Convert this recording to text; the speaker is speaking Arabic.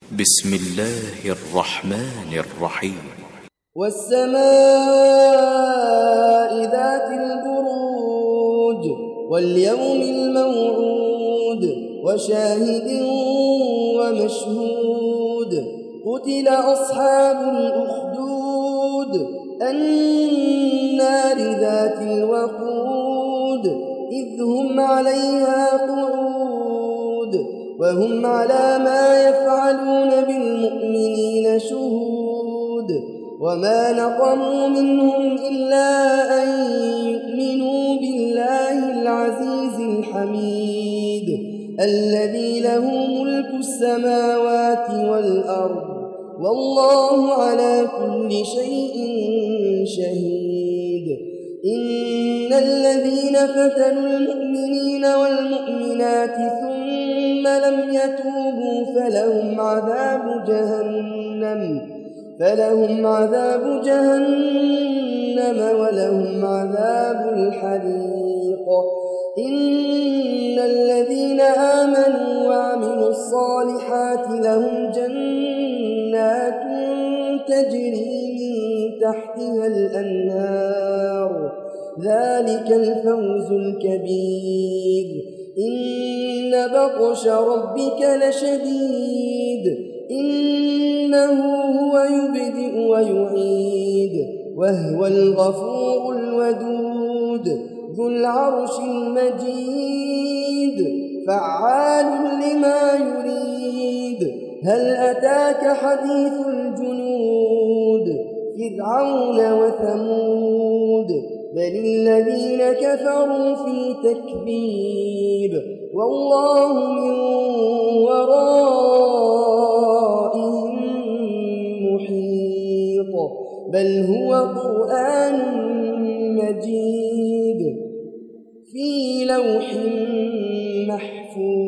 بسم الله الرحمن الرحيم. والسماء ذات البروج واليوم الموعود وشاهد ومشهود قتل أصحاب الأخدود النار ذات الوقود إذ هم عليها قعود وهم على ما يفعلون بالمؤمنين شهود وما نقموا منهم إلا أن يؤمنوا بالله العزيز الحميد الذي له ملك السماوات والأرض والله على كل شيء شهيد. إن الذين فتنوا المؤمنين والمؤمنات ثم لم يتوبوا فلهم عذاب جهنم ولهم عذاب الحريق. إن الذين آمنوا وعملوا الصالحات لهم جنات تجري من تحتها الأنهار ذلك الفوز الكبير. إن بطش ربك لشديد إنه هو يبدئ ويعيد وهو الغفور الودود ذو العرش المجيد فعال لما يريد. هل أتاك حديث الجنود فرعون وثمود بل الذين كفروا في تكذيب والله من ورائهم محيط. بل هو قرآن مجيد في لوح محفوظ.